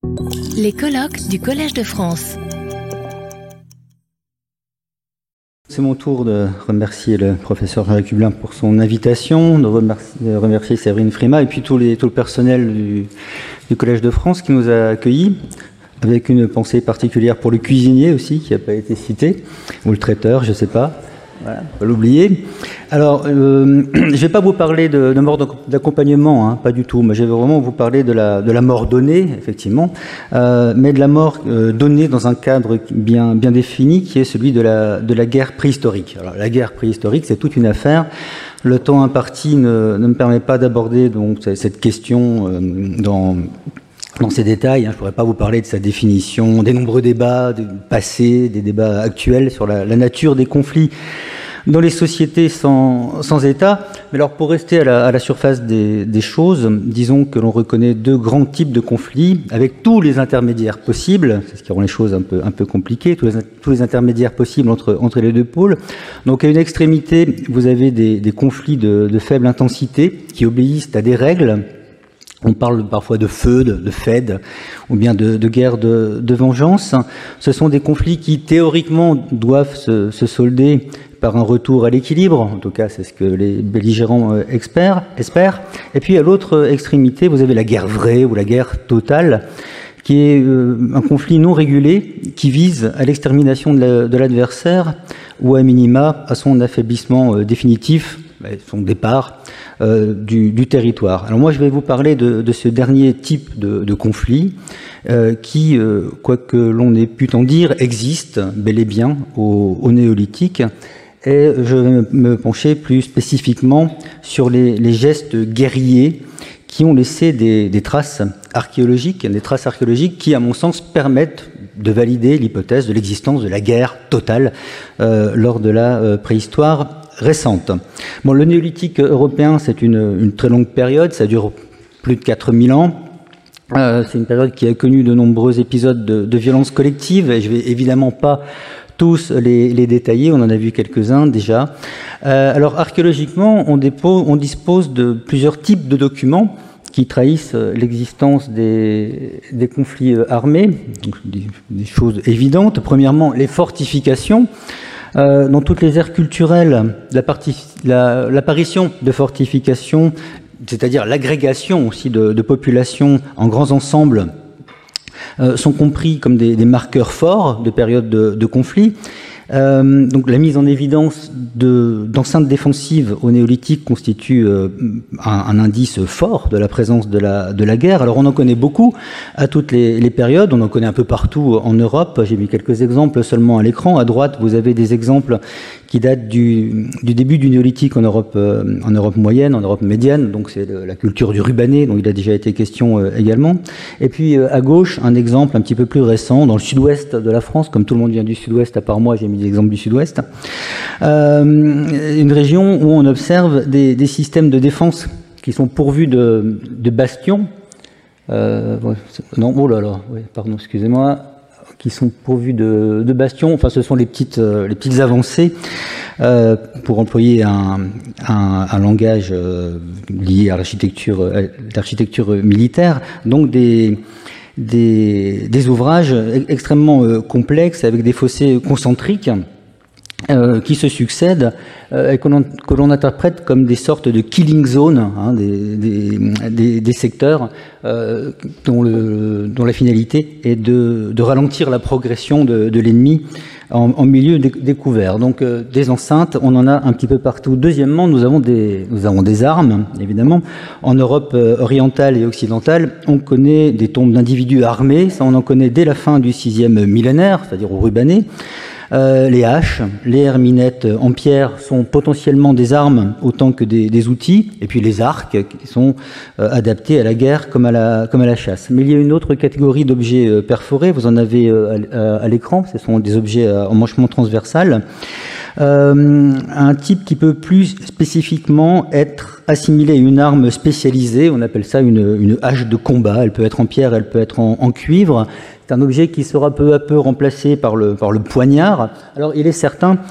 Les colloques du Collège de France. C'est mon tour de remercier le professeur Jacques Hublin pour son invitation, de remercier Séverine Frima et puis tout le personnel du Collège de France qui nous a accueillis, avec une pensée particulière pour le cuisinier aussi, qui n'a pas été cité, ou le traiteur, je ne sais pas. Voilà, pas l'oublier. Alors, je ne vais pas vous parler de mort d'accompagnement, hein, pas du tout, mais je vais vraiment vous parler de la mort donnée, effectivement, mais de la mort donnée dans un cadre bien défini, qui est celui de la guerre préhistorique. Alors, la guerre préhistorique, c'est toute une affaire. Le temps imparti ne me permet pas d'aborder donc cette question dans ces détails. Je ne pourrais pas vous parler de sa définition, des nombreux débats du passé, des débats actuels sur la nature des conflits dans les sociétés sans État. Mais alors, pour rester à la surface des choses, disons que l'on reconnaît deux grands types de conflits, avec tous les intermédiaires possibles, c'est ce qui rend les choses un peu compliquées, tous les intermédiaires possibles entre les deux pôles. Donc, à une extrémité, vous avez des conflits de faible intensité qui obéissent à des règles. On parle parfois de feud, de fed, ou bien de guerre de vengeance. Ce sont des conflits qui, théoriquement, doivent se solder par un retour à l'équilibre. En tout cas, c'est ce que les belligérants espèrent. Et puis, à l'autre extrémité, vous avez la guerre vraie ou la guerre totale, qui est un conflit non régulé qui vise à l'extermination de l'adversaire ou à minima à son affaiblissement définitif, son départ du territoire. Alors moi, je vais vous parler de ce dernier type de conflit qui, quoi que l'on ait pu en dire, existe bel et bien au néolithique. Et je vais me pencher plus spécifiquement sur les gestes guerriers qui ont laissé des traces archéologiques qui, à mon sens, permettent de valider l'hypothèse de l'existence de la guerre totale lors de la préhistoire récente. Bon, le néolithique européen, c'est une très longue période, ça dure plus de 4000 ans. C'est une période qui a connu de nombreux épisodes de violence collective, et je vais évidemment pas tous les détailler, on en a vu quelques-uns déjà. Alors archéologiquement, on dispose de plusieurs types de documents qui trahissent l'existence des conflits armés, donc des choses évidentes. Premièrement, les fortifications. Dans toutes les aires culturelles, l'apparition de fortifications, c'est-à-dire l'agrégation aussi de populations en grands ensembles, sont compris comme des marqueurs forts de périodes de conflit. Donc la mise en évidence d'enceintes défensives au néolithique constitue un indice fort de la présence de la guerre. Alors on en connaît beaucoup à toutes les périodes, on en connaît un peu partout en Europe. J'ai mis quelques exemples seulement à l'écran. À droite, vous avez des exemples qui datent du début du néolithique en Europe moyenne, en Europe médiane. Donc c'est la culture du rubané, dont il a déjà été question également. Et puis à gauche, un exemple un petit peu plus récent, dans le sud-ouest de la France, comme tout le monde vient du sud-ouest, à part moi, j'ai mis l'exemple du sud-ouest. Une région où on observe des systèmes de défense qui sont pourvus de bastions. Non, oh là là, oui, pardon, excusez-moi. Qui sont pourvus de bastions. Enfin, ce sont les petites avancées, pour employer un langage lié à l'architecture militaire. Donc des ouvrages extrêmement complexes avec des fossés concentriques qui se succèdent et que l'on interprète comme des sortes de killing zones, hein, des secteurs dont la finalité est de ralentir la progression de l'ennemi en milieu découvert. Donc des enceintes, on en a un petit peu partout. Deuxièmement, nous avons des armes, évidemment. En Europe orientale et occidentale, on connaît des tombes d'individus armés. Ça, on en connaît dès la fin du 6e millénaire, c'est-à-dire au Rubané. Les haches, les herminettes en pierre sont potentiellement des armes autant que des outils, et puis les arcs qui sont adaptés à la guerre comme à la chasse. Mais il y a une autre catégorie d'objets perforés, vous en avez à l'écran, ce sont des objets à emmanchement transversal. Un type qui peut plus spécifiquement être assimilé à une arme spécialisée, on appelle ça une hache de combat, elle peut être en pierre, elle peut être en cuivre. C'est un objet qui sera peu à peu remplacé par le poignard. Alors il est certain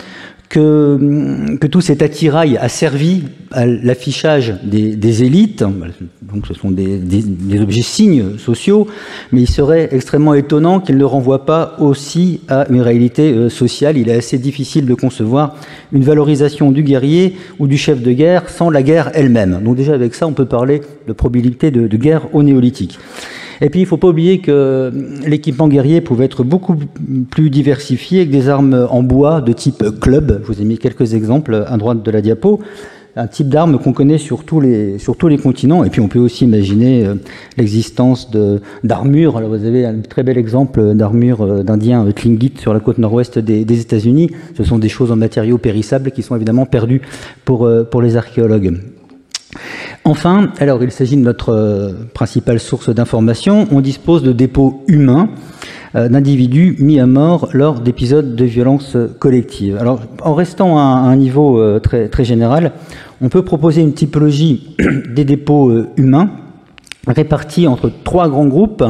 que tout cet attirail a servi à l'affichage des élites, donc ce sont des objets signes sociaux, mais il serait extrêmement étonnant qu'il ne renvoie pas aussi à une réalité sociale. Il est assez difficile de concevoir une valorisation du guerrier ou du chef de guerre sans la guerre elle-même. Donc déjà avec ça, on peut parler de probabilité de guerre au néolithique. Et puis, il ne faut pas oublier que l'équipement guerrier pouvait être beaucoup plus diversifié avec des armes en bois de type club. Je vous ai mis quelques exemples à droite de la diapo. Un type d'arme qu'on connaît sur tous les continents. Et puis, on peut aussi imaginer l'existence d'armures. Alors, vous avez un très bel exemple d'armure d'Indien Tlingit sur la côte nord-ouest des États-Unis. Ce sont des choses en matériaux périssables qui sont évidemment perdues pour les archéologues. Enfin, alors il s'agit de notre principale source d'information, on dispose de dépôts humains d'individus mis à mort lors d'épisodes de violence collective. Alors, en restant à un niveau très, très général, on peut proposer une typologie des dépôts humains répartis entre 3 grands groupes.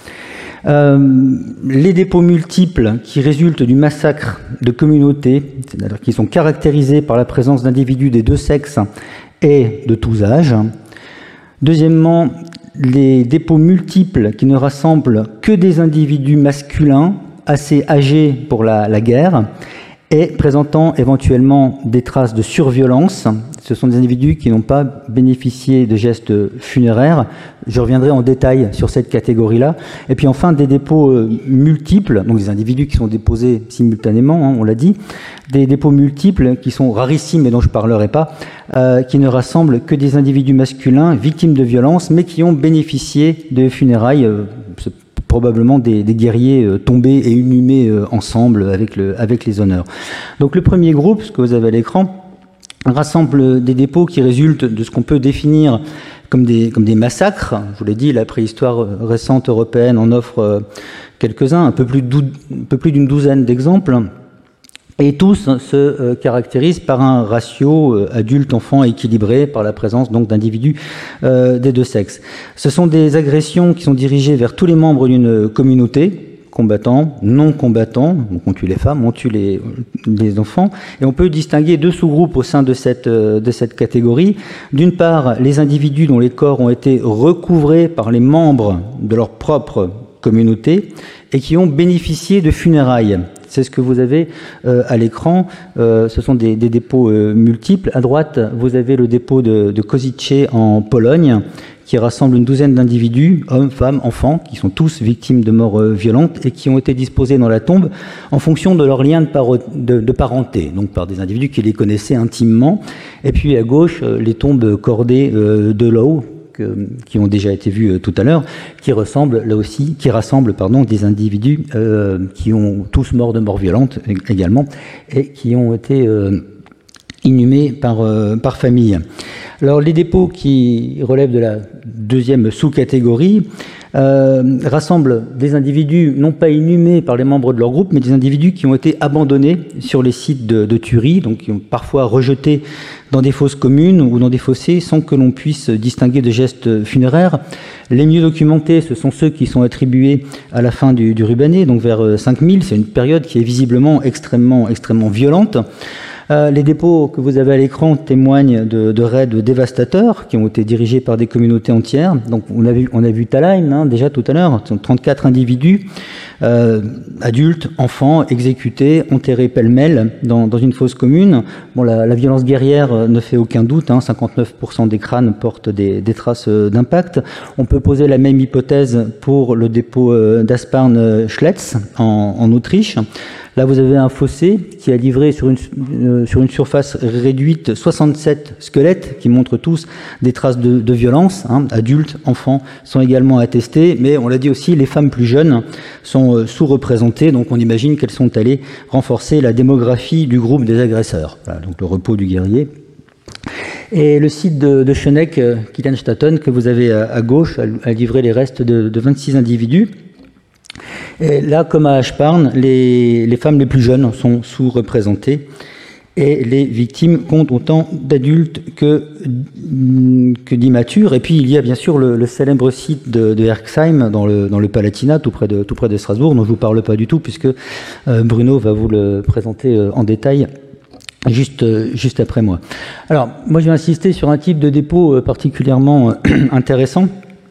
Les dépôts multiples qui résultent du massacre de communautés, c'est-à-dire qui sont caractérisés par la présence d'individus des 2 sexes et de tous âges. Deuxièmement, les dépôts multiples qui ne rassemblent que des individus masculins assez âgés pour la guerre et présentant éventuellement des traces de surviolence. Ce sont des individus qui n'ont pas bénéficié de gestes funéraires. Je reviendrai en détail sur cette catégorie-là. Et puis enfin, des dépôts multiples, donc des individus qui sont déposés simultanément, on l'a dit, des dépôts multiples qui sont rarissimes et dont je ne parlerai pas, qui ne rassemblent que des individus masculins victimes de violences, mais qui ont bénéficié de funérailles, probablement des guerriers tombés et inhumés ensemble avec les honneurs. Donc le premier groupe, ce que vous avez à l'écran, rassemble des dépôts qui résultent de ce qu'on peut définir comme des massacres. Je vous l'ai dit, la préhistoire récente européenne en offre quelques-uns, un peu plus d'une douzaine d'exemples. Et tous se caractérisent par un ratio adulte-enfant équilibré par la présence donc d'individus des 2 sexes. Ce sont des agressions qui sont dirigées vers tous les membres d'une communauté, combattants, non combattants, donc on tue les femmes, on tue les enfants, et on peut distinguer 2 sous-groupes au sein de cette catégorie. D'une part, les individus dont les corps ont été recouvrés par les membres de leur propre communauté et qui ont bénéficié de funérailles. C'est ce que vous avez à l'écran. Ce sont des dépôts multiples. À droite, vous avez le dépôt de Kozice en Pologne, qui rassemble une douzaine d'individus, hommes, femmes, enfants, qui sont tous victimes de morts violentes et qui ont été disposés dans la tombe en fonction de leur lien de parenté, donc par des individus qui les connaissaient intimement. Et puis à gauche, les tombes cordées de Lowe, qui ont déjà été vus tout à l'heure, qui rassemblent des individus qui ont tous morts de mort violente également et qui ont été inhumés par famille. Alors les dépôts qui relèvent de la deuxième sous-catégorie rassemblent des individus non pas inhumés par les membres de leur groupe, mais des individus qui ont été abandonnés sur les sites de tuerie, donc qui ont parfois rejetés dans des fosses communes ou dans des fossés sans que l'on puisse distinguer de gestes funéraires. Les mieux documentés, ce sont ceux qui sont attribués à la fin du Rubenais, donc vers 5000. C'est une période qui est visiblement extrêmement violente. Les dépôts que vous avez à l'écran témoignent de raids dévastateurs qui ont été dirigés par des communautés entières. Donc on a vu Thalheim déjà tout à l'heure, 34 individus, adultes, enfants, exécutés, enterrés pêle-mêle dans une fosse commune. Bon, la violence guerrière ne fait aucun doute, 59% des crânes portent des traces d'impact. On peut poser la même hypothèse pour le dépôt d'Asparn-Schletz en Autriche. Là, vous avez un fossé qui a livré sur une surface réduite 67 squelettes qui montrent tous des traces de violence. Adultes, enfants sont également attestés, mais on l'a dit aussi, les femmes plus jeunes sont sous-représentées, donc on imagine qu'elles sont allées renforcer la démographie du groupe des agresseurs. Voilà, donc le repos du guerrier. Et le site de Schöneck, Killenstatten, que vous avez à gauche, a livré les restes de 26 individus. Et là, comme à Aspern, les femmes les plus jeunes sont sous-représentées et les victimes comptent autant d'adultes que d'immatures. Et puis il y a bien sûr le célèbre site de Herxheim dans le Palatinat, tout près de Strasbourg, dont je ne vous parle pas du tout puisque Bruno va vous le présenter en détail juste après moi. Alors, moi, je vais insister sur un type de dépôt particulièrement intéressant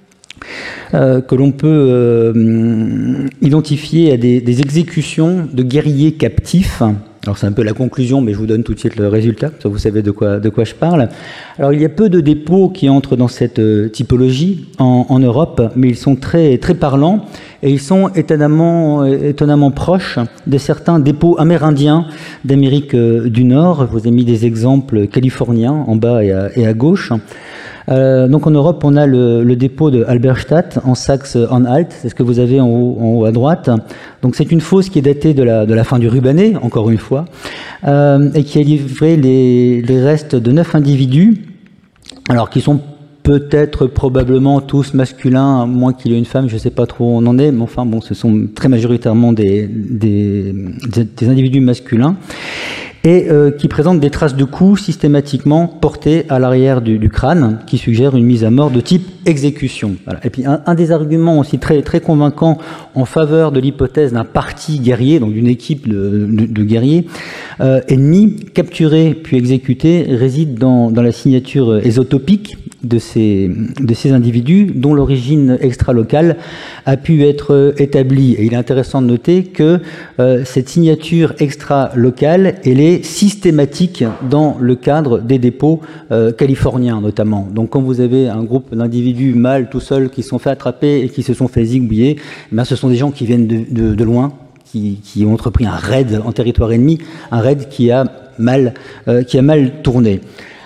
que l'on peut identifier à des exécutions de guerriers captifs. Alors, c'est un peu la conclusion, mais je vous donne tout de suite le résultat, ça vous savez de quoi je parle. Alors, il y a peu de dépôts qui entrent dans cette typologie en Europe, mais ils sont très, très parlants et ils sont étonnamment proches de certains dépôts amérindiens d'Amérique du Nord. Je vous ai mis des exemples californiens en bas et à gauche. Donc en Europe, on a le dépôt de Halberstadt en Saxe-Anhalt, c'est ce que vous avez en haut à droite. Donc c'est une fosse qui est datée de la fin du Rubanais, encore une fois, et qui a livré les restes de 9 individus, alors qui sont peut-être probablement tous masculins, à moins qu'il y ait une femme, je ne sais pas trop où on en est, mais enfin bon, ce sont très majoritairement des individus masculins. Et qui présente des traces de coups systématiquement portées à l'arrière du crâne, qui suggèrent une mise à mort de type exécution. Voilà. Et puis un des arguments aussi très, très convaincants en faveur de l'hypothèse d'un parti guerrier, donc d'une équipe de guerriers ennemis, capturés puis exécutés, réside dans la signature ésotopique de ces individus, dont l'origine extra-locale a pu être établie. Et il est intéressant de noter que cette signature extra-locale, elle est systématique dans le cadre des dépôts californiens notamment. Donc quand vous avez un groupe d'individus mâles tout seuls qui se sont fait attraper et qui se sont fait zigouiller, ce sont des gens qui viennent de loin, qui ont entrepris un raid en territoire ennemi, un raid qui a mal tourné.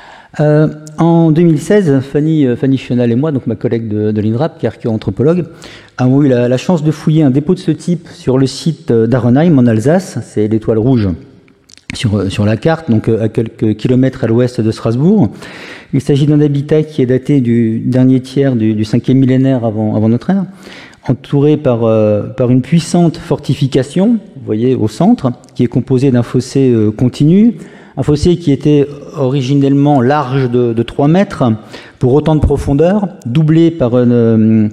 En 2016, Fanny Chenal et moi, donc ma collègue de l'INRAP, qui est archéo-anthropologue, avons eu la chance de fouiller un dépôt de ce type sur le site d'Arenheim en Alsace, c'est l'étoile rouge sur la carte, donc à quelques kilomètres à l'ouest de Strasbourg. Il s'agit d'un habitat qui est daté du dernier tiers du 5e millénaire avant notre ère, entouré par une puissante fortification, vous voyez au centre, qui est composée d'un fossé continu, un fossé qui était originellement large de 3 mètres, pour autant de profondeur, doublé par un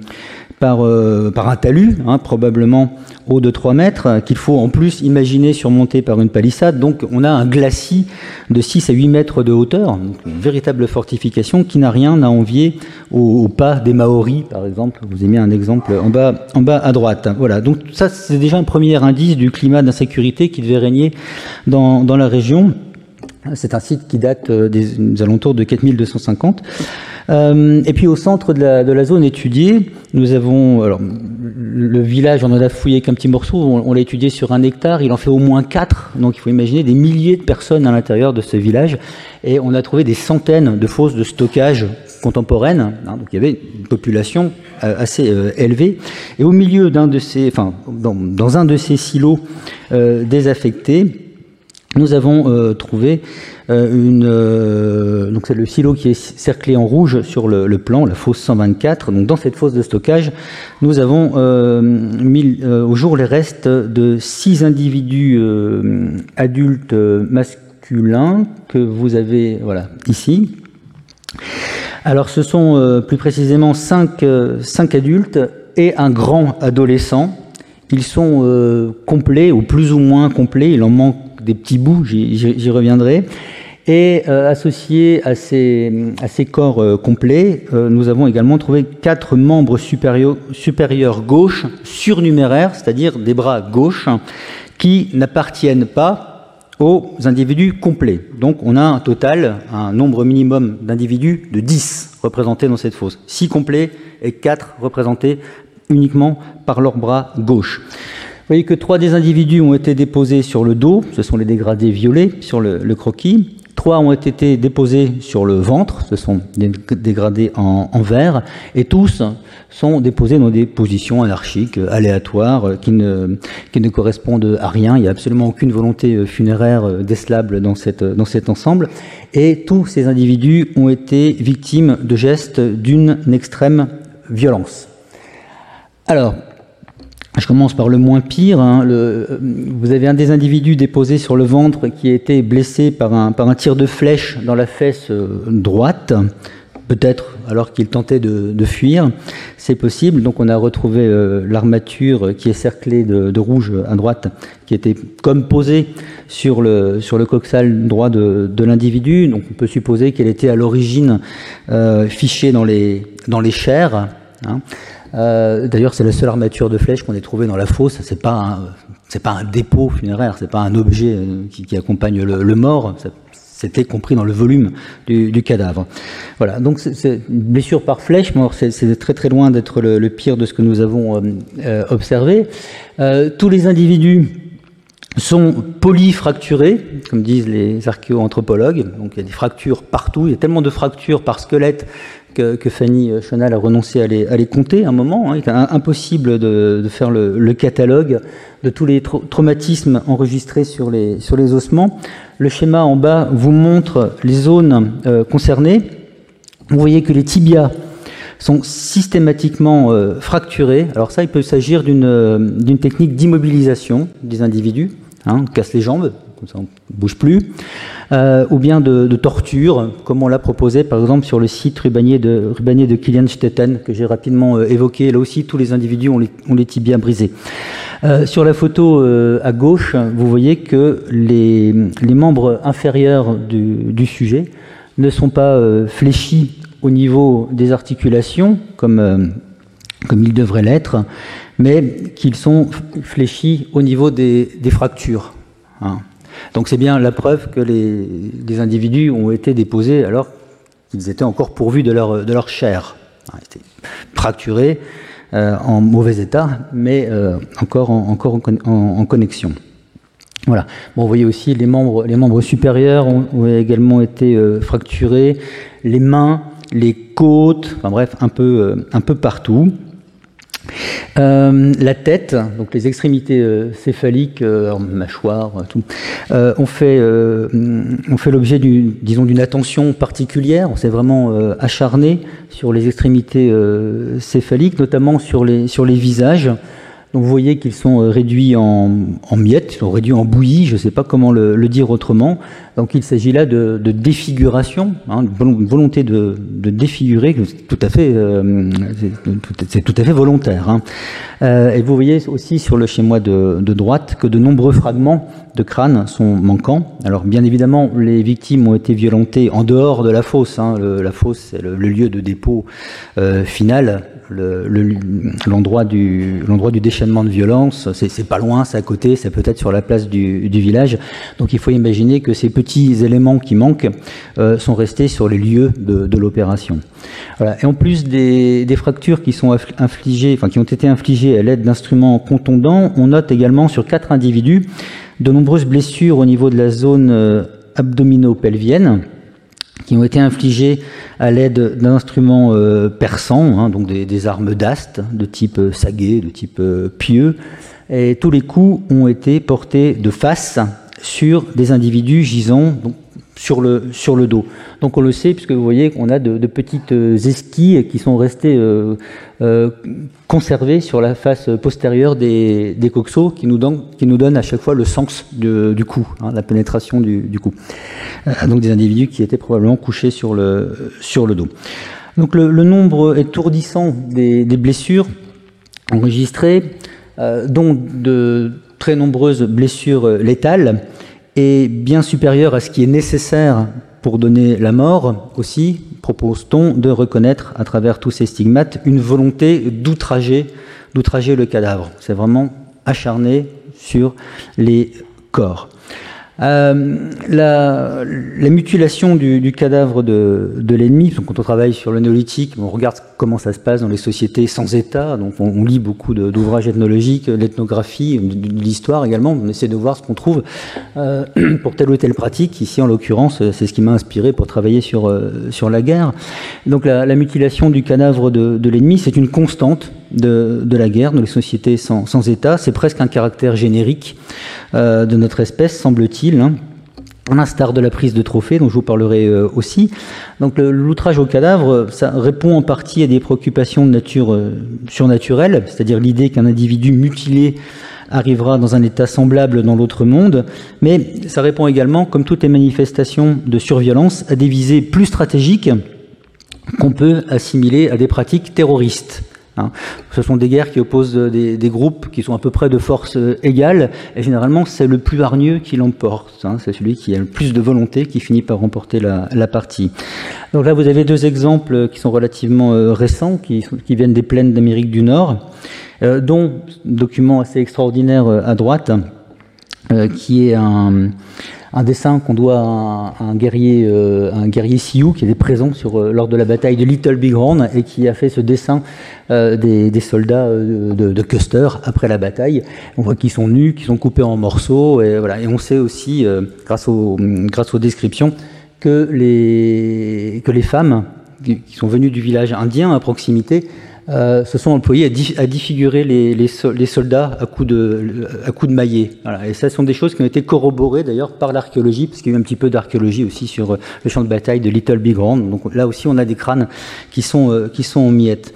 talus, probablement haut de 3 mètres, qu'il faut en plus imaginer surmonté par une palissade. Donc on a un glacis de 6 à 8 mètres de hauteur, donc une véritable fortification qui n'a rien à envier au pas des Maoris, par exemple. Je vous ai mis un exemple en bas à droite. Voilà, donc ça c'est déjà un premier indice du climat d'insécurité qui devait régner dans la région. C'est un site qui date des alentours de 4250. Et puis au centre de la zone étudiée, nous avons le village, on en a fouillé qu'un petit morceau, on l'a étudié sur 1 hectare, il en fait au moins 4, donc il faut imaginer des milliers de personnes à l'intérieur de ce village, et on a trouvé des centaines de fosses de stockage contemporaines, donc il y avait une population assez élevée, et au milieu dans un de ces silos désaffectés, nous avons trouvé donc c'est le silo qui est cerclé en rouge sur le plan, la fosse 124. Donc dans cette fosse de stockage, nous avons mis au jour les restes de 6 individus adultes masculins que vous avez ici. Alors ce sont plus précisément 5 adultes et un grand adolescent. Ils sont complets ou plus ou moins complets, il en manque des petits bouts, j'y reviendrai. Et associés à ces corps complets, nous avons également trouvé 4 membres supérieurs gauche surnuméraires, c'est-à-dire des bras gauches, qui n'appartiennent pas aux individus complets. Donc on a un total, un nombre minimum d'individus de 10 représentés dans cette fosse. 6 complets et 4 représentés uniquement par leurs bras gauche. Vous voyez que 3 des individus ont été déposés sur le dos, ce sont les dégradés violets sur le croquis. 3 ont été déposés sur le ventre, ce sont des dégradés en vert, et tous sont déposés dans des positions anarchiques, aléatoires, qui ne correspondent à rien. Il n'y a absolument aucune volonté funéraire décelable dans cet ensemble. Et tous ces individus ont été victimes de gestes d'une extrême violence. Alors, je commence par le moins pire. Vous avez un des individus déposé sur le ventre qui a été blessé par un tir de flèche dans la fesse droite. peut-être alors qu'il tentait de fuir, c'est possible. Donc on a retrouvé l'armature qui est cerclée de rouge à droite, qui était comme posée sur le coxal droit de l'individu. Donc on peut supposer qu'elle était à l'origine fichée dans les chairs. Hein. D'ailleurs, c'est la seule armature de flèche qu'on ait trouvée dans la fosse. C'est pas un dépôt funéraire, c'est pas un objet qui accompagne le mort. C'était compris dans le volume du cadavre. Voilà, donc c'est une blessure par flèche, mais c'est très très loin d'être le pire de ce que nous avons observé. Tous les individus sont polyfracturés, comme disent les archéoanthropologues. Donc il y a des fractures partout, il y a tellement de fractures par squelette que Fanny Chenal a renoncé à les compter à un moment. Il est impossible de faire le catalogue de tous les traumatismes enregistrés sur les ossements. Le schéma en bas vous montre les zones concernées. Vous voyez que les tibias sont systématiquement fracturés. Alors ça, il peut s'agir d'une technique d'immobilisation des individus. On casse les jambes, comme ça on ne bouge plus. Ou bien de torture, comme on l'a proposé par exemple sur le site rubanier de Kilianstetten, que j'ai rapidement évoqué. Là aussi, tous les individus ont les tibias brisés. Sur la photo à gauche, vous voyez que les membres inférieurs du sujet ne sont pas fléchis au niveau des articulations, comme ils devraient l'être, mais qu'ils sont fléchis au niveau des fractures. Hein. Donc c'est bien la preuve que les individus ont été déposés alors qu'ils étaient encore pourvus de leur chair. Ils étaient fracturés, en mauvais état, mais encore en connexion. Voilà. Bon, vous voyez aussi les membres supérieurs ont également été fracturés, les mains, les côtes, enfin bref, un peu partout. La tête, donc les extrémités céphaliques, mâchoire, tout, ont fait l'objet d'une attention particulière. On s'est vraiment acharné sur les extrémités céphaliques, notamment sur les visages. Donc vous voyez qu'ils sont réduits en miettes, ils sont réduits en bouillie, je ne sais pas comment le dire autrement. Donc il s'agit là de défiguration, une volonté de défigurer, c'est tout à fait volontaire. Et vous voyez aussi sur le schéma de droite que de nombreux fragments de crâne sont manquants. Alors bien évidemment, les victimes ont été violentées en dehors de la fosse. La fosse, c'est le lieu de dépôt final, l'endroit du déchaînement de violence. C'est pas loin, c'est à côté, c'est peut-être sur la place du village. Donc il faut imaginer que ces petits éléments qui manquent sont restés sur les lieux de l'opération. Voilà. Et en plus des fractures qui sont qui ont été infligées à l'aide d'instruments contondants, on note également sur 4 individus de nombreuses blessures au niveau de la zone abdomino-pelvienne qui ont été infligées à l'aide d'instruments perçants, donc des armes d'ast de type saguet, de type pieu. Et tous les coups ont été portés de face sur des individus gisant sur le dos. Donc on le sait puisque vous voyez qu'on a de petites esquilles qui sont restées conservées sur la face postérieure des coxaux qui nous donnent à chaque fois le sens du coup, la pénétration du coup. Donc des individus qui étaient probablement couchés sur le dos. Donc le nombre étourdissant des blessures enregistrées, dont de très nombreuses blessures létales, est bien supérieur à ce qui est nécessaire pour donner la mort. Aussi, propose-t-on de reconnaître à travers tous ces stigmates une volonté d'outrager le cadavre. C'est vraiment acharné sur les corps. La mutilation du cadavre de l'ennemi, quand on travaille sur le néolithique, on regarde comment ça se passe dans les sociétés sans État, donc on lit beaucoup d'ouvrages ethnologiques, l'ethnographie, de l'histoire également, on essaie de voir ce qu'on trouve pour telle ou telle pratique. Ici, en l'occurrence, c'est ce qui m'a inspiré pour travailler sur la guerre. Donc la mutilation du cadavre de l'ennemi, c'est une constante de la guerre dans les sociétés sans État. C'est presque un caractère générique de notre espèce, semble-t-il, à l'instar de la prise de trophée, dont je vous parlerai aussi. Donc l'outrage au cadavre, ça répond en partie à des préoccupations de nature surnaturelle, c'est-à-dire l'idée qu'un individu mutilé arrivera dans un état semblable dans l'autre monde, mais ça répond également, comme toutes les manifestations de surviolence, à des visées plus stratégiques qu'on peut assimiler à des pratiques terroristes. Ce sont des guerres qui opposent des groupes qui sont à peu près de force égale, et généralement c'est le plus hargneux qui l'emporte. C'est celui qui a le plus de volonté qui finit par remporter la partie. Donc là vous avez deux exemples qui sont relativement récents, qui viennent des plaines d'Amérique du Nord, dont un document assez extraordinaire à droite, qui est un dessin qu'on doit à un guerrier Sioux qui était présent lors de la bataille de Little Big Horn et qui a fait ce dessin des soldats de Custer après la bataille. On voit qu'ils sont nus, qu'ils sont coupés en morceaux, et voilà. Et on sait aussi, grâce aux descriptions, que les femmes qui sont venues du village indien à proximité se sont employés à défigurer les soldats à coups de maillet. Voilà. Et ça, ce sont des choses qui ont été corroborées d'ailleurs par l'archéologie, parce qu'il y a eu un petit peu d'archéologie aussi sur le champ de bataille de Little Big Horn. Donc là aussi, on a des crânes qui sont en miettes.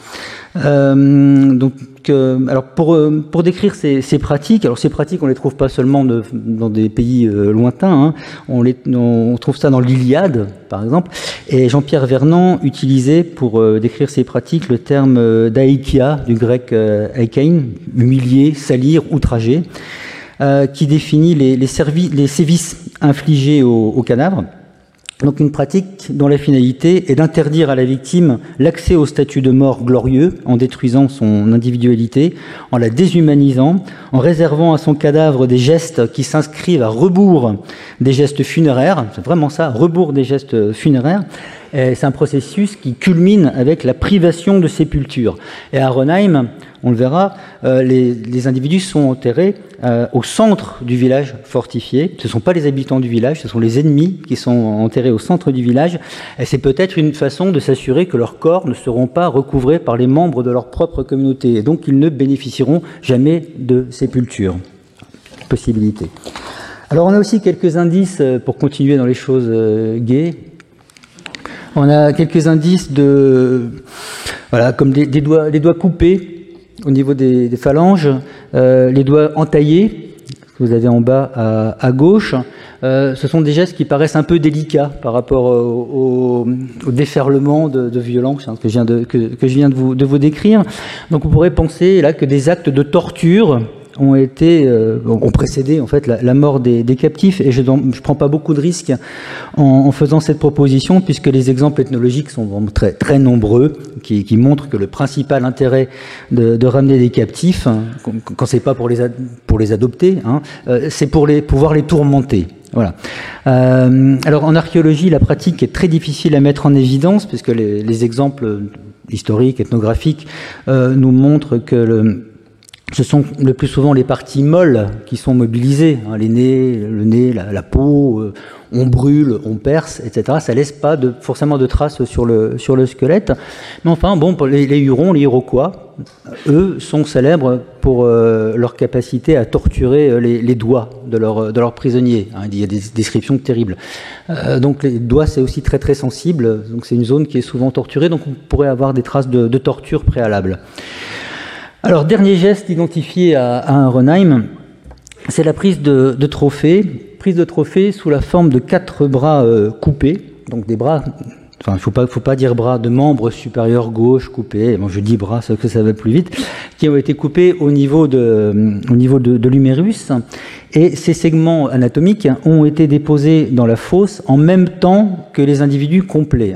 Alors pour décrire ces pratiques, alors ces pratiques on les trouve pas seulement dans des pays lointains, on trouve ça dans l'Iliade par exemple, et Jean-Pierre Vernant utilisait pour décrire ces pratiques le terme d'aikia, du grec aikein, humilier, salir, outrager, qui définit les sévices infligés aux cadavres. Donc une pratique dont la finalité est d'interdire à la victime l'accès au statut de mort glorieux en détruisant son individualité, en la déshumanisant, en réservant à son cadavre des gestes qui s'inscrivent à rebours des gestes funéraires, c'est vraiment ça, rebours des gestes funéraires. Et c'est un processus qui culmine avec la privation de sépulture. Et à Renheim, on le verra, les individus sont enterrés au centre du village fortifié. Ce ne sont pas les habitants du village, ce sont les ennemis qui sont enterrés au centre du village. Et c'est peut-être une façon de s'assurer que leurs corps ne seront pas recouvrés par les membres de leur propre communauté. Et donc, ils ne bénéficieront jamais de sépulture. Possibilité. Alors, on a aussi quelques indices pour continuer dans les choses gaies. On a quelques indices comme des doigts coupés au niveau des phalanges, les doigts entaillés, que vous avez en bas à gauche. Ce sont des gestes qui paraissent un peu délicats par rapport au déferlement de violence que je viens de vous décrire. Donc on pourrait penser là que des actes de torture ont précédé en fait la mort des captifs, et je prends pas beaucoup de risques en faisant cette proposition, puisque les exemples ethnologiques sont vraiment très très nombreux qui montrent que le principal intérêt de ramener des captifs, quand c'est pas pour les adopter, c'est pour pouvoir les tourmenter. Voilà. Alors en archéologie, la pratique est très difficile à mettre en évidence, puisque les exemples historiques, ethnographiques nous montrent que ce sont le plus souvent les parties molles qui sont mobilisées, le nez, la peau, on brûle, on perce, etc. Ça laisse pas forcément de traces sur le squelette. Mais enfin, bon, pour les Hurons, les Iroquois, eux sont célèbres pour leur capacité à torturer les doigts de leurs prisonniers. Il y a des descriptions terribles. Donc les doigts, c'est aussi très très sensible. Donc c'est une zone qui est souvent torturée. Donc on pourrait avoir des traces de torture préalables. Alors, dernier geste identifié à un Renheim, c'est la prise de trophée sous la forme de 4 bras coupés, donc des bras, enfin, faut pas dire bras, de membres supérieurs gauche coupés, bon, je dis bras, parce que ça va plus vite, qui ont été coupés au niveau de l'humérus, et ces segments anatomiques ont été déposés dans la fosse en même temps que les individus complets.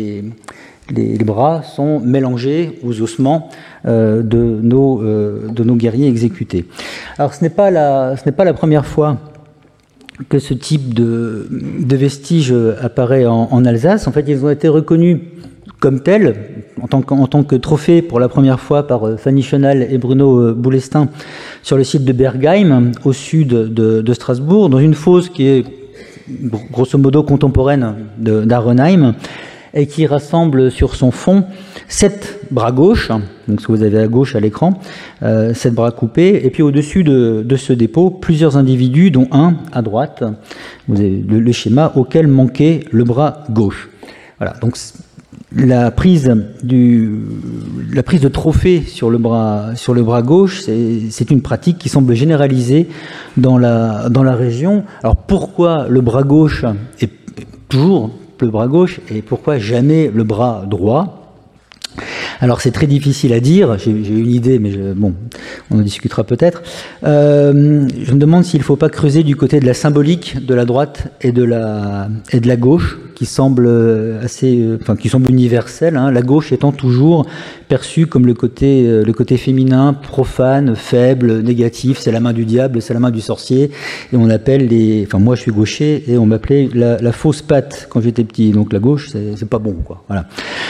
Les bras sont mélangés aux ossements de nos guerriers exécutés. Alors ce n'est pas la première fois que ce type de vestiges apparaît en Alsace. En fait, ils ont été reconnus comme tels, en tant que trophée pour la première fois par Fanny Chenal et Bruno Boulestin sur le site de Bergheim, au sud de Strasbourg, dans une fosse qui est grosso modo contemporaine d'Arenheim, et qui rassemble sur son fond 7 bras gauches, donc ce que vous avez à gauche à l'écran, 7 bras coupés, et puis au-dessus de ce dépôt, plusieurs individus, dont un à droite, vous avez le schéma auquel manquait le bras gauche. Voilà, donc la prise de trophée sur le bras gauche, c'est une pratique qui semble généralisée dans la région. Alors pourquoi le bras gauche est toujours le bras gauche et pourquoi jamais le bras droit? Alors c'est très difficile à dire, j'ai une idée, mais bon, on en discutera peut-être. Je me demande s'il ne faut pas creuser du côté de la symbolique de la droite et de la gauche, qui semble qui semble universelle, hein, la gauche étant toujours perçue comme le côté féminin, profane, faible, négatif, c'est la main du diable, c'est la main du sorcier, et on appelle moi je suis gaucher, et on m'appelait la fausse patte quand j'étais petit, donc la gauche c'est pas bon, quoi, voilà.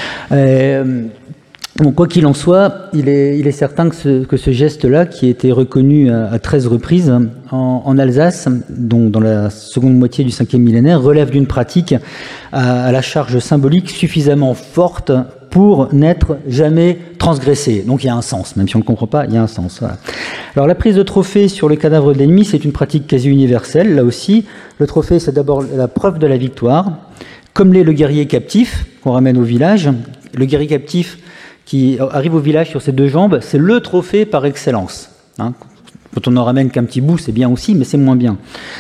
Bon, quoi qu'il en soit, il est certain que ce geste-là, qui a été reconnu à 13 reprises en Alsace, donc dans la seconde moitié du 5e millénaire, relève d'une pratique à la charge symbolique suffisamment forte pour n'être jamais transgressée. Donc il y a un sens, même si on ne le comprend pas, il y a un sens. Voilà. Alors la prise de trophée sur le cadavre de l'ennemi, c'est une pratique quasi universelle. Là aussi, le trophée, c'est d'abord la preuve de la victoire, comme l'est le guerrier captif qu'on ramène au village. Le guerrier captif qui arrive au village sur ses deux jambes, c'est le trophée par excellence. Hein. Quand on en ramène qu'un petit bout, c'est bien aussi, mais c'est moins bien.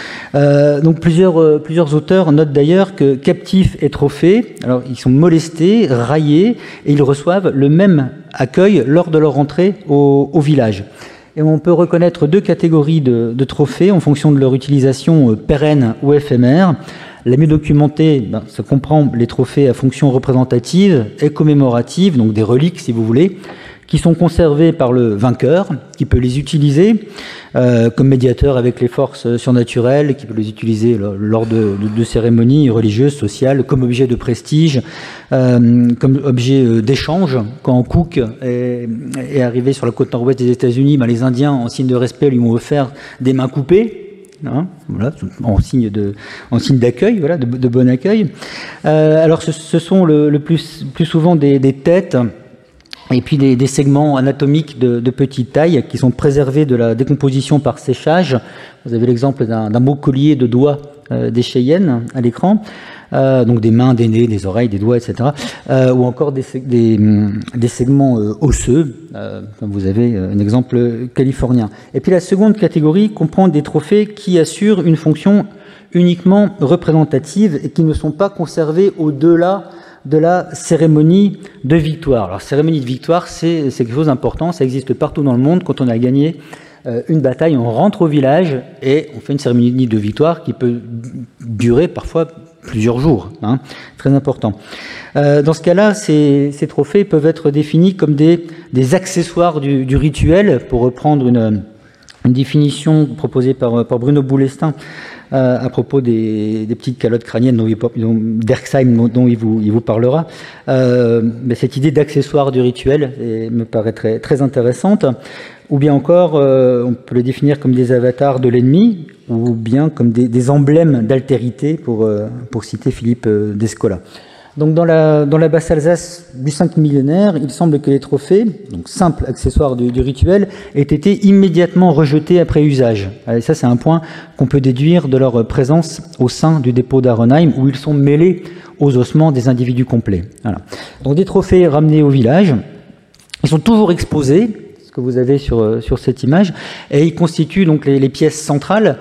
Donc plusieurs auteurs notent d'ailleurs que captifs et trophées, alors ils sont molestés, raillés, et ils reçoivent le même accueil lors de leur entrée au village. Et on peut reconnaître deux catégories de trophées en fonction de leur utilisation pérenne ou éphémère. La mieux documentée, ça comprend les trophées à fonction représentative et commémorative, donc des reliques si vous voulez, qui sont conservés par le vainqueur, qui peut les utiliser comme médiateur avec les forces surnaturelles, qui peut les utiliser lors de cérémonies religieuses, sociales, comme objet de prestige, comme objet d'échange. Quand Cook est arrivé sur la côte nord-ouest des États-Unis, les Indiens, en signe de respect, lui ont offert des mains coupées. Hein, voilà, en signe d'accueil, voilà, de bon accueil. Alors ce sont le plus souvent des têtes et puis des segments anatomiques de petite taille qui sont préservés de la décomposition par séchage. Vous avez l'exemple d'un beau collier de doigts des Cheyennes à l'écran. Donc des mains, des nez, des oreilles, des doigts, etc. Ou encore des segments osseux, comme vous avez un exemple californien. Et puis la seconde catégorie comprend des trophées qui assurent une fonction uniquement représentative et qui ne sont pas conservés au-delà de la cérémonie de victoire. Alors cérémonie de victoire, c'est quelque chose d'important, ça existe partout dans le monde. Quand on a gagné une bataille, on rentre au village et on fait une cérémonie de victoire qui peut durer parfois plusieurs jours, hein, très important. Dans ce cas-là, ces trophées peuvent être définis comme des accessoires du rituel, pour reprendre une définition proposée par Bruno Boulestin à propos des petites calottes crâniennes d'Erxheim dont il vous parlera. Mais cette idée d'accessoire du rituel me paraît très, très intéressante. Ou bien encore, on peut le définir comme des avatars de l'ennemi, ou bien comme des emblèmes d'altérité, pour citer Philippe d'Escola. Donc dans la basse Alsace du 5 millénaire, il semble que les trophées, donc simples accessoires du rituel, aient été immédiatement rejetés après usage. Et ça, c'est un point qu'on peut déduire de leur présence au sein du dépôt d'Aronheim, où ils sont mêlés aux ossements des individus complets. Voilà. Donc des trophées ramenés au village, ils sont toujours exposés, que vous avez sur cette image, et ils constituent donc les pièces centrales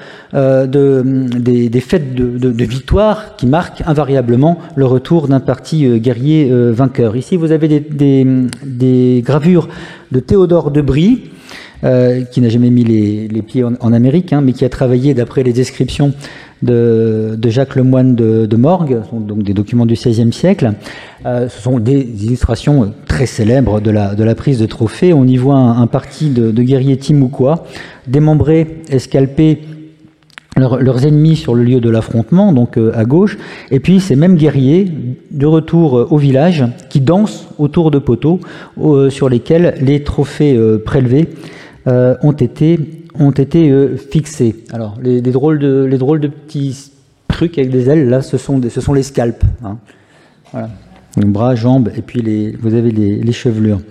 des fêtes de victoire qui marquent invariablement le retour d'un parti guerrier vainqueur. Ici, vous avez des gravures de Théodore de Brie, qui n'a jamais mis les pieds en Amérique, hein, mais qui a travaillé d'après les descriptions de Jacques Lemoine de Morgue, donc des documents du XVIe siècle. Ce sont des illustrations très célèbres de la prise de trophée. On y voit un parti de guerriers timouquois, démembrés, escalpés leurs ennemis sur le lieu de l'affrontement, donc à gauche, et puis ces mêmes guerriers, de retour au village, qui dansent autour de poteaux sur lesquels les trophées prélevés ont été fixés. Alors les drôles de petits trucs avec des ailes, là, ce sont les scalps. Hein. Voilà. Les bras, jambes, et puis vous avez les chevelures.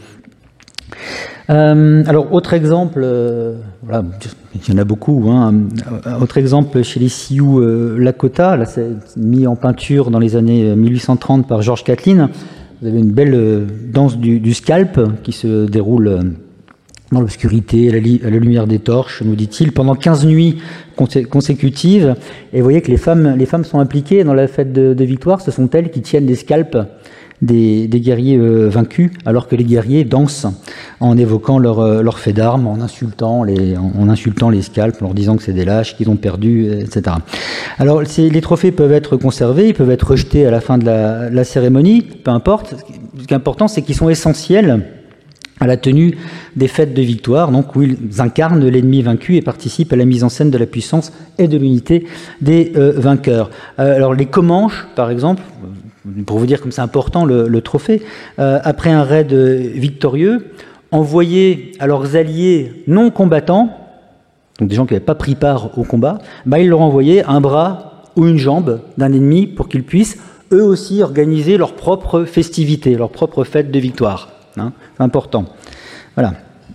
Alors, autre exemple, voilà, il y en a beaucoup. Hein. Autre exemple chez les Sioux Lakota, là c'est mis en peinture dans les années 1830 par George Catlin. Vous avez une belle danse du scalp qui se déroule dans l'obscurité, à la lumière des torches, nous dit-il, pendant 15 nuits consécutives. Et vous voyez que les femmes sont impliquées dans la fête de victoire. Ce sont elles qui tiennent les scalpes des guerriers vaincus, alors que les guerriers dansent en évoquant leur fait d'armes, en insultant les scalpes, en leur disant que c'est des lâches, qu'ils ont perdu, etc. Alors, les trophées peuvent être conservés, ils peuvent être rejetés à la fin de la cérémonie, peu importe. Ce qui est important, c'est qu'ils sont essentiels à la tenue des fêtes de victoire, donc où ils incarnent l'ennemi vaincu et participent à la mise en scène de la puissance et de l'unité des vainqueurs. Alors les Comanches, par exemple, pour vous dire comme c'est important le trophée, après un raid victorieux, envoyaient à leurs alliés non combattants, donc des gens qui n'avaient pas pris part au combat, ils leur envoyaient un bras ou une jambe d'un ennemi pour qu'ils puissent eux aussi organiser leur propre festivité, leur propre fête de victoire. C'est important. Voilà.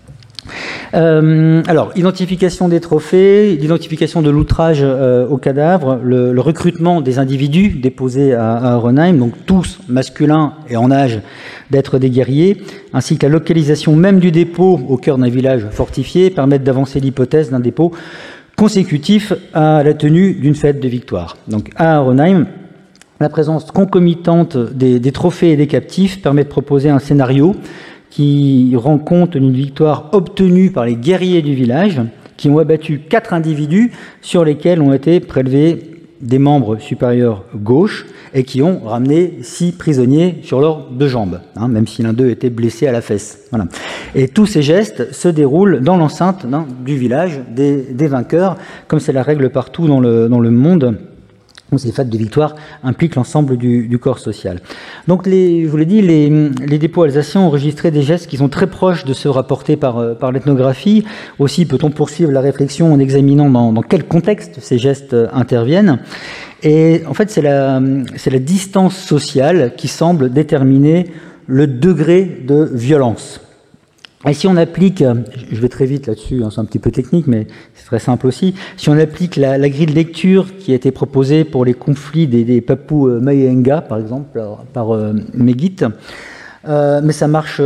Alors, identification des trophées, identification de l'outrage au cadavre, le recrutement des individus déposés à Aronheim, donc tous masculins et en âge d'être des guerriers, ainsi que la localisation même du dépôt au cœur d'un village fortifié, permettent d'avancer l'hypothèse d'un dépôt consécutif à la tenue d'une fête de victoire. Donc, à Aronheim, la présence concomitante des trophées et des captifs permet de proposer un scénario qui rend compte d'une victoire obtenue par les guerriers du village qui ont abattu 4 individus sur lesquels ont été prélevés des membres supérieurs gauche et qui ont ramené 6 prisonniers sur leurs 2 jambes, même si l'un d'eux était blessé à la fesse. Voilà. Et tous ces gestes se déroulent dans l'enceinte du village des vainqueurs, comme c'est la règle partout dans le monde. Donc ces fêtes de victoire impliquent l'ensemble du corps social. Donc, je vous l'ai dit, les dépôts alsaciens ont enregistré des gestes qui sont très proches de ceux rapportés par l'ethnographie. Aussi, peut-on poursuivre la réflexion en examinant dans quel contexte ces gestes interviennent. Et en fait, c'est la distance sociale qui semble déterminer le degré de violence. Et si on applique, je vais très vite là-dessus, c'est un petit peu technique, mais c'est très simple aussi, si on applique la grille de lecture qui a été proposée pour les conflits des Papous Mayenga, par exemple, par Megit, mais ça marche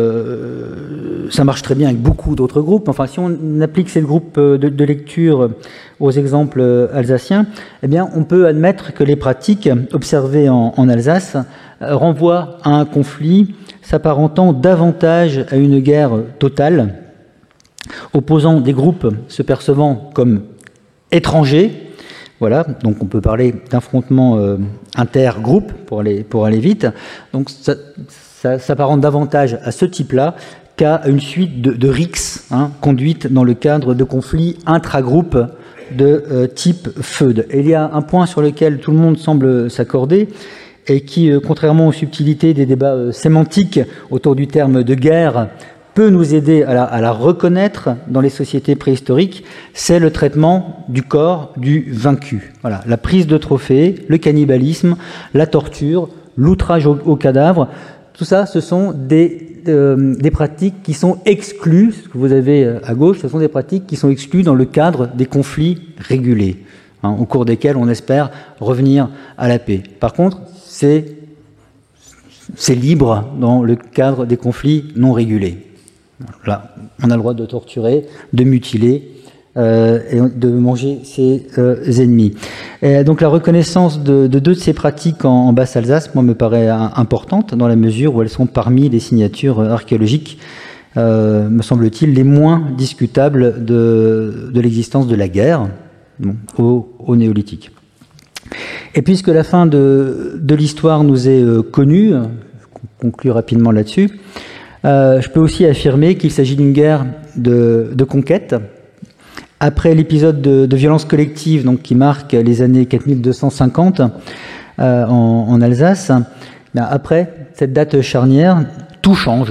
très bien avec beaucoup d'autres groupes. Enfin, si on applique ces groupes de lecture aux exemples alsaciens, eh bien, on peut admettre que les pratiques observées en Alsace renvoient à un conflit s'apparentant davantage à une guerre totale, opposant des groupes se percevant comme étrangers. Voilà, donc on peut parler d'affrontement intergroupe pour aller vite. Donc ça s'apparente davantage à ce type-là qu'à une suite de rixes conduites dans le cadre de conflits intragroupes de type feud. Et il y a un point sur lequel tout le monde semble s'accorder, et qui, contrairement aux subtilités des débats sémantiques autour du terme de guerre, peut nous aider à la reconnaître dans les sociétés préhistoriques, c'est le traitement du corps du vaincu. Voilà, la prise de trophées, le cannibalisme, la torture, l'outrage au cadavre, tout ça, ce sont des pratiques qui sont exclues, ce que vous avez à gauche, ce sont des pratiques qui sont exclues dans le cadre des conflits régulés, au cours desquels on espère revenir à la paix. Par contre, c'est libre dans le cadre des conflits non régulés. Là, on a le droit de torturer, de mutiler et de manger ses ennemis. Et donc la reconnaissance de 2 de ces pratiques en Basse-Alsace, moi, me paraît importante dans la mesure où elles sont parmi les signatures archéologiques, me semble-t-il, les moins discutables de l'existence de la guerre au néolithique. Et puisque la fin de l'histoire nous est connue, je conclue rapidement là-dessus, je peux aussi affirmer qu'il s'agit d'une guerre de conquête. Après l'épisode de violence collective qui marque les années 4250 en Alsace, après cette date charnière, tout change.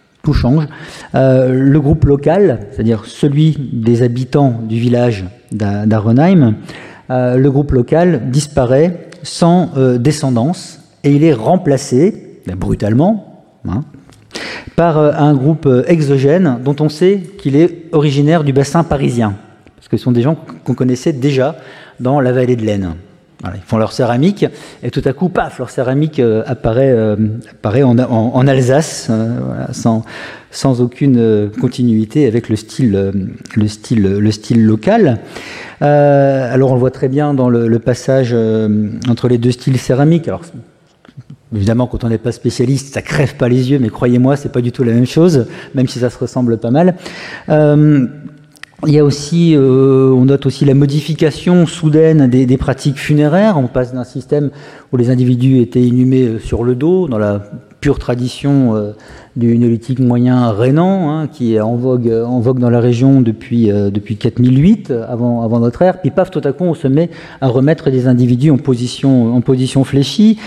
Le groupe local, c'est-à-dire celui des habitants du village d'Aronheim, le groupe local disparaît sans descendance et il est remplacé, brutalement, par un groupe exogène dont on sait qu'il est originaire du bassin parisien, parce que ce sont des gens qu'on connaissait déjà dans la vallée de l'Aisne. Voilà, ils font leur céramique et tout à coup, paf, leur céramique apparaît en Alsace, voilà, sans aucune continuité avec le style local. Alors on le voit très bien dans le passage entre les deux styles céramiques. Alors évidemment, quand on n'est pas spécialiste, ça crève pas les yeux, mais croyez-moi, c'est pas du tout la même chose, même si ça se ressemble pas mal. Il y a aussi, on note aussi la modification soudaine des pratiques funéraires. On passe d'un système où les individus étaient inhumés sur le dos, dans la pure tradition du néolithique moyen rhénan, hein, qui est en vogue dans la région depuis 4008 avant notre ère. Puis paf, tout à coup, on se met à remettre des individus en position fléchie.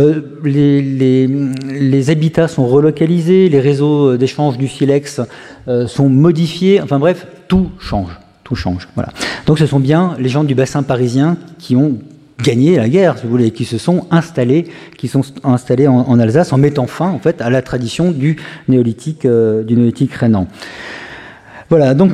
Les habitats sont relocalisés, les réseaux d'échange du silex sont modifiés. Enfin bref, tout change. Voilà. Donc ce sont bien les gens du bassin parisien qui ont gagné la guerre, si vous voulez, qui sont installés en Alsace en mettant fin en fait à la tradition du néolithique rhénan. Voilà, donc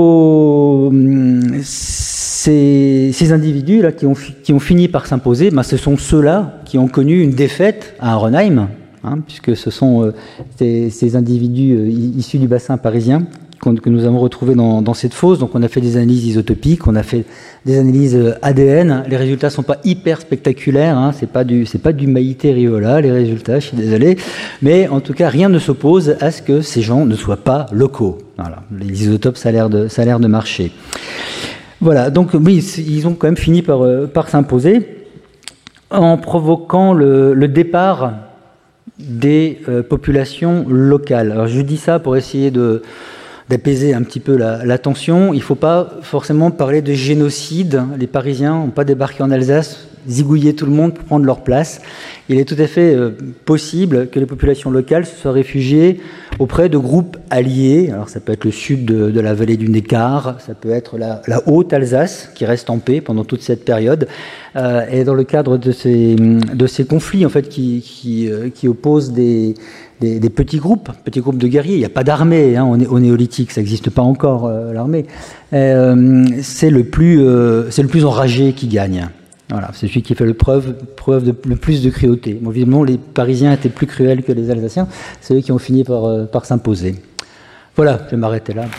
ces individus là qui ont fini par s'imposer, ce sont ceux-là qui ont connu une défaite à Arenheim, hein, puisque ce sont ces individus issus du bassin parisien que nous avons retrouvés dans cette fosse. Donc on a fait des analyses isotopiques, on a fait des analyses ADN. Les résultats sont pas hyper spectaculaires, hein, c'est pas du Maïté Riola les résultats, je suis désolé, mais en tout cas rien ne s'oppose à ce que ces gens ne soient pas locaux. Voilà, les isotopes ça a l'air de marcher. Voilà, donc oui, ils ont quand même fini par s'imposer en provoquant le départ des populations locales. Alors je dis ça pour essayer d'apaiser un petit peu la tension. Il ne faut pas forcément parler de génocide. Les Parisiens n'ont pas débarqué en Alsace, zigouillé tout le monde pour prendre leur place. Il est tout à fait possible que les populations locales se soient réfugiées auprès de groupes alliés. Alors ça peut être le sud de la vallée du Neckar, ça peut être la Haute-Alsace qui reste en paix pendant toute cette période. Et dans le cadre de ces conflits en fait, qui opposent des petits groupes de guerriers. Il n'y a pas d'armée au néolithique, ça n'existe pas encore, l'armée. C'est le plus enragé qui gagne. Voilà, c'est celui qui fait preuve de le plus de cruauté. Bon, évidemment, les Parisiens étaient plus cruels que les Alsaciens. C'est eux qui ont fini par s'imposer. Voilà, je vais m'arrêter là.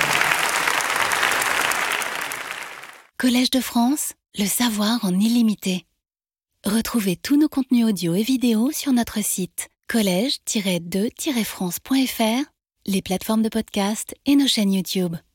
Collège de France, le savoir en illimité. Retrouvez tous nos contenus audio et vidéo sur notre site collège-2-france.fr, les plateformes de podcast et nos chaînes YouTube.